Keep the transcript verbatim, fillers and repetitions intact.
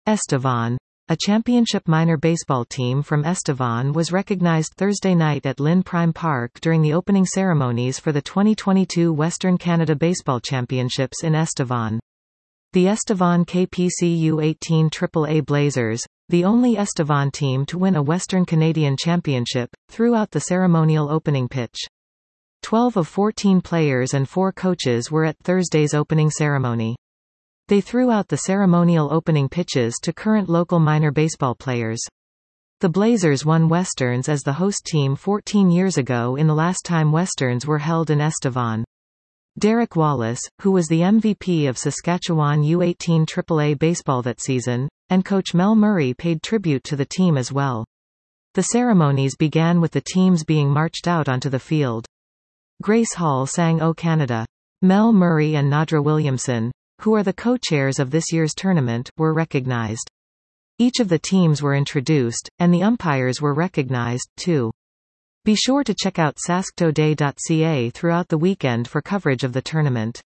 Estevan. A championship minor baseball team from Estevan was recognized Thursday night at Lynn Prime Park during the opening ceremonies for the twenty twenty-two Western Canada Baseball Championships in Estevan. The Estevan K P C U eighteen triple A Blazers, the only Estevan team to win a Western Canadian Championship, threw out the ceremonial opening pitch. Twelve of fourteen players and four coaches were at Thursday's opening ceremony. They threw out the ceremonial opening pitches to current local minor baseball players. The Blazers won Westerns as the host team fourteen years ago in the last time Westerns were held in Estevan. Derek Wallace, who was the M V P of Saskatchewan U eighteen triple A baseball that season, and coach Mel Murray paid tribute to the team as well. The ceremonies began with the teams being marched out onto the field. Grace Hall sang O Canada. Mel Murray and Nadra Williamson, who are the co-chairs of this year's tournament, were recognized. Each of the teams were introduced, and the umpires were recognized, too. Be sure to check out sask today dot c a throughout the weekend for coverage of the tournament.